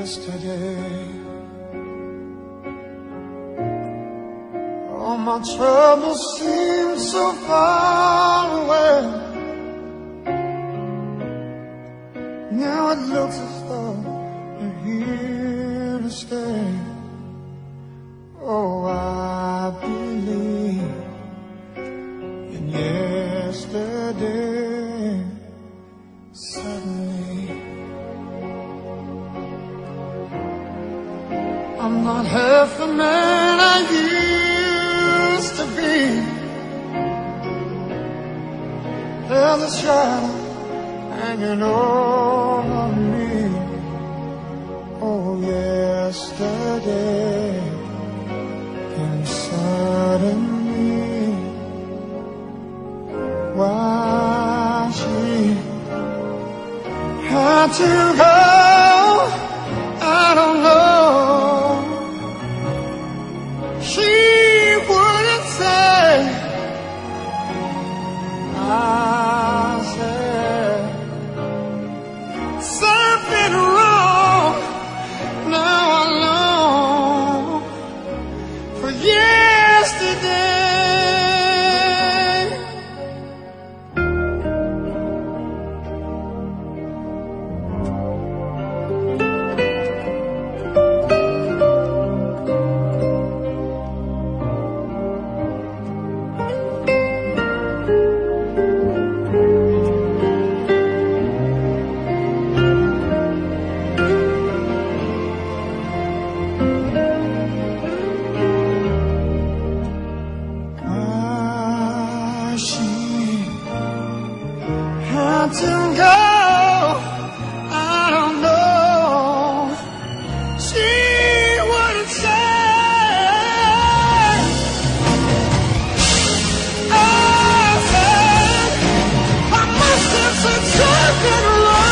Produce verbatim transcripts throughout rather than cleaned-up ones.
yesterday. All my troubles seem so far away. Now it looks as though you're here to stay. Oh, I believe in yesterday. Suddenly I'm not half the man I used to be. There's a shadow hanging over me. Oh, yesterday came suddenly. Why she had to go, I don't know. She wouldn't say. I said something wrong. Now I long for yesterday. To go, I don't know. She wouldn't say. I said I must have said something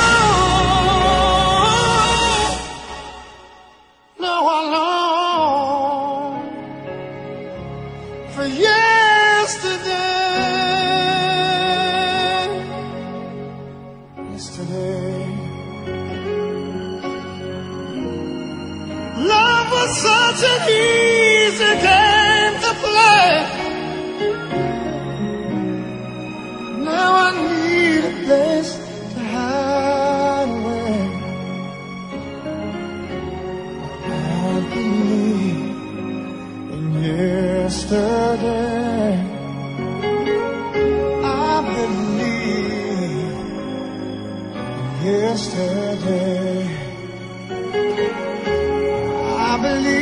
wrong. Now I long for yesterday. Yesterday, love was such an easy game to play. Now I need a place to hide away. I believe in yesterday. I believe yesterday. I believe